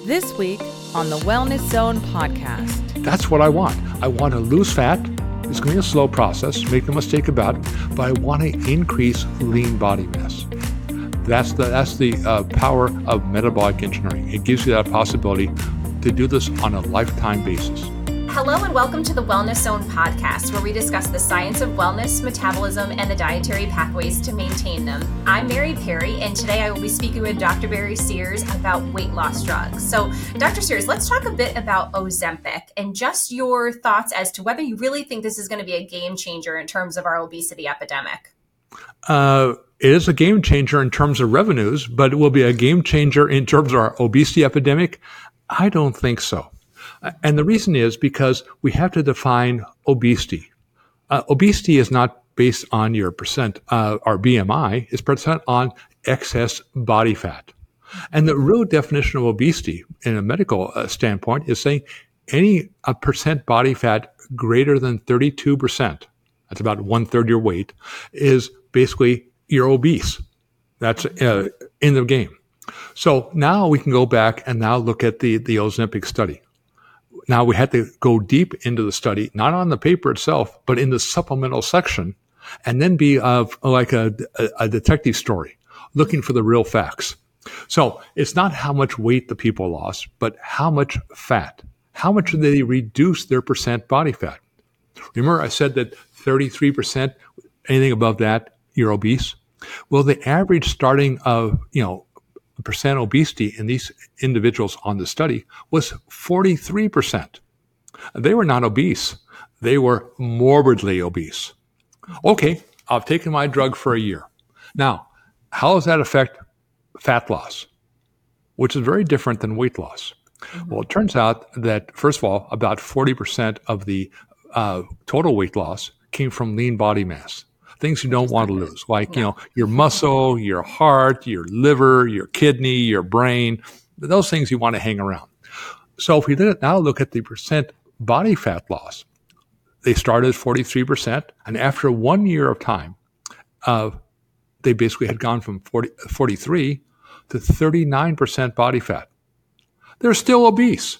This week on the Wellness Zone podcast. That's what I want. I want to lose fat. It's going to be a slow process, make no mistake about it, but I want to increase lean body mass. That's the power of metabolic engineering. It gives you that possibility to do this on a lifetime basis. Hello and welcome to the Wellness Zone podcast, where we discuss the science of wellness, metabolism, and the dietary pathways to maintain them. I'm Mary Perry, and today I will be speaking with Dr. Barry Sears about weight loss drugs. So, Dr. Sears, let's talk a bit about Ozempic and just your thoughts as to whether you really think this is going to be a game changer in terms of our obesity epidemic. It is a game changer in terms of revenues, but it will be a game changer in terms of our obesity epidemic? I don't think so. And the reason is because we have to define obesity. Obesity is not based on your percent, or BMI, it's percent on excess body fat. And the real definition of obesity in a medical standpoint is saying any percent body fat greater than 32%, that's about 1/3 your weight, is basically you're obese. That's in the game. So now we can go back and now look at the Ozempic study. Now we had to go deep into the study, not on the paper itself, but in the supplemental section, and then be like a detective story, looking for the real facts. So it's not how much weight the people lost, but how much fat. How much did they reduce their percent body fat? Remember I said that 33%, anything above that, you're obese? Well, the average starting of, percent obesity in these individuals on the study was 43%. They were not obese. They were morbidly obese. Okay, I've taken my drug for a year. Now, how does that affect fat loss, which is very different than weight loss? Mm-hmm. Well, it turns out that, first of all, about 40% of the total weight loss came from lean body mass. Things you don't want to lose, like, your muscle, your heart, your liver, your kidney, your brain, those things you want to hang around. So if we now look at the percent body fat loss, they started at 43%, and after 1 year of time, they basically had gone from 43 to 39% body fat. They're still obese,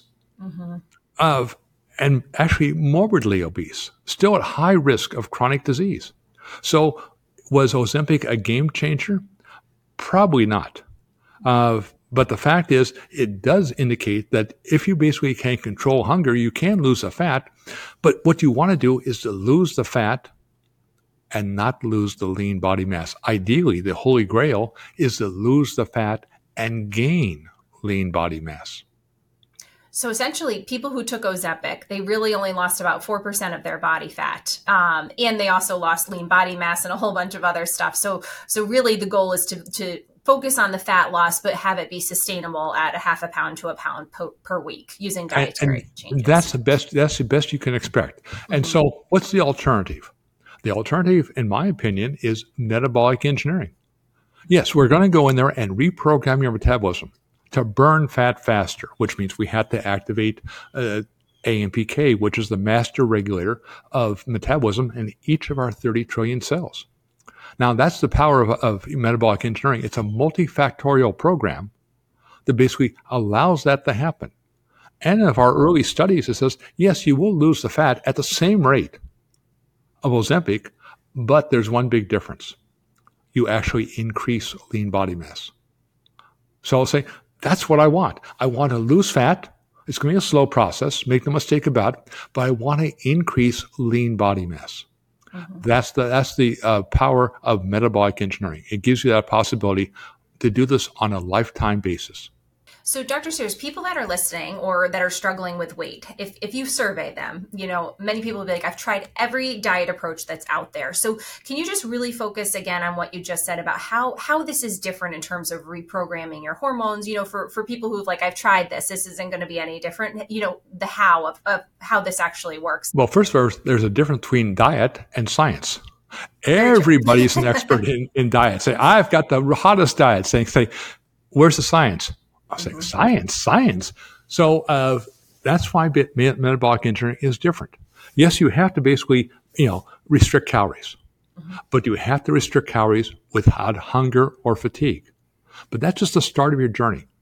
and actually morbidly obese, still at high risk of chronic disease. So was Ozempic a game changer? Probably not. But the fact is, it does indicate that if you basically can control hunger, you can lose the fat. But what you want to do is to lose the fat and not lose the lean body mass. Ideally, the holy grail is to lose the fat and gain lean body mass. So essentially, people who took Ozempic, they really only lost about 4% of their body fat. And they also lost lean body mass and a whole bunch of other stuff. So really the goal is to focus on the fat loss, but have it be sustainable at a half a pound to a pound per week using dietary changes. That's the best you can expect. And so what's the alternative? The alternative, in my opinion, is metabolic engineering. Yes, we're going to go in there and reprogram your metabolism to burn fat faster, which means we have to activate AMPK, which is the master regulator of metabolism in each of our 30 trillion cells. Now, that's the power of metabolic engineering. It's a multifactorial program that basically allows that to happen. And in our early studies, it says, yes, you will lose the fat at the same rate of Ozempic, but there's one big difference. You actually increase lean body mass. So I'll say, that's what I want. I want to lose fat. It's going to be a slow process, make no mistake about it, but I want to increase lean body mass. That's the power of metabolic engineering. It gives you that possibility to do this on a lifetime basis. So Dr. Sears, people that are listening or that are struggling with weight, if you survey them, many people will be like, I've tried every diet approach that's out there. So can you just really focus again on what you just said about how this is different in terms of reprogramming your hormones, for people who've like, I've tried this isn't going to be any different, the how of how this actually works. Well, first of all, there's a difference between diet and science. Everybody's an expert in diet. Say, I've got the hottest diet. Say, where's the science? I'll say, science. So that's why metabolic engineering is different. Yes, you have to basically, restrict calories, but you have to restrict calories without hunger or fatigue. But that's just the start of your journey.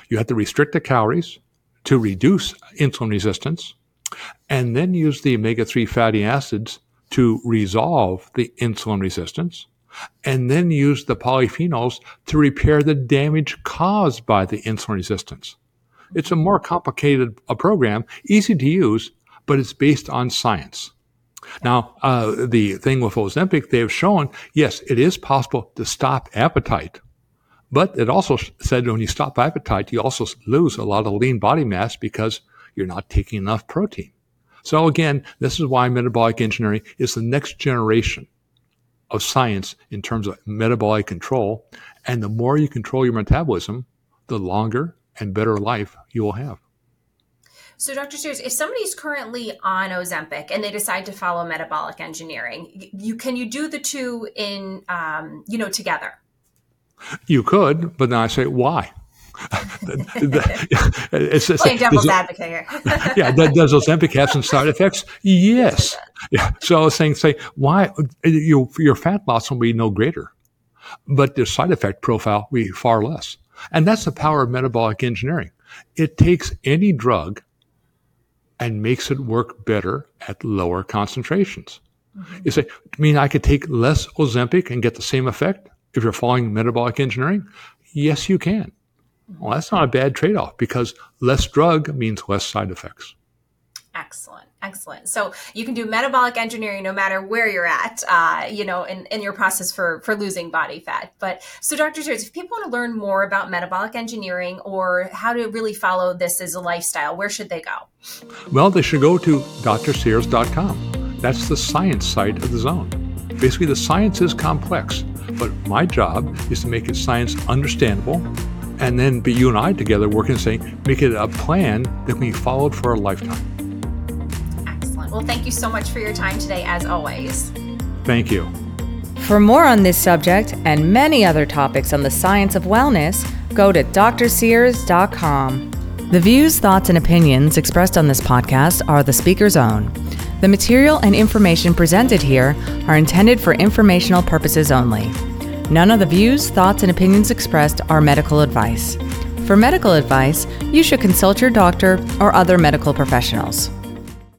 You have to restrict the calories to reduce insulin resistance, and then use the omega-3 fatty acids to resolve the insulin resistance, and then use the polyphenols to repair the damage caused by the insulin resistance. It's a more complicated program, easy to use, but it's based on science. Now, the thing with Ozempic, they have shown, yes, it is possible to stop appetite. But it also said when you stop appetite, you also lose a lot of lean body mass because you're not taking enough protein. So again, this is why metabolic engineering is the next generation of science in terms of metabolic control. And the more you control your metabolism, the longer and better life you will have. So Dr. Sears, if somebody's currently on Ozempic and they decide to follow metabolic engineering, can you do the two in, together? You could, but then I say, why? Playing devil's advocate here. Yeah, does Ozempic have some side effects? Yes. Yeah. So I was saying, why your fat loss will be no greater, but the side effect profile will be far less. And that's the power of metabolic engineering. It takes any drug and makes it work better at lower concentrations. Mm-hmm. You say, I could take less Ozempic and get the same effect if you're following metabolic engineering? Yes, you can. Well, that's not a bad trade-off because less drug means less side effects. Excellent. So you can do metabolic engineering no matter where you're at, in your process for losing body fat. But so Dr. Sears, if people want to learn more about metabolic engineering or how to really follow this as a lifestyle, where should they go? Well, they should go to drsears.com. That's the science side of the zone. Basically, the science is complex, but my job is to make it science understandable and then be you and I together working and saying, make it a plan that can be followed for a lifetime. Excellent. Well, thank you so much for your time today, as always. Thank you. For more on this subject and many other topics on the science of wellness, go to drsears.com. The views, thoughts, and opinions expressed on this podcast are the speaker's own. The material and information presented here are intended for informational purposes only. None of the views, thoughts, and opinions expressed are medical advice. For medical advice, you should consult your doctor or other medical professionals.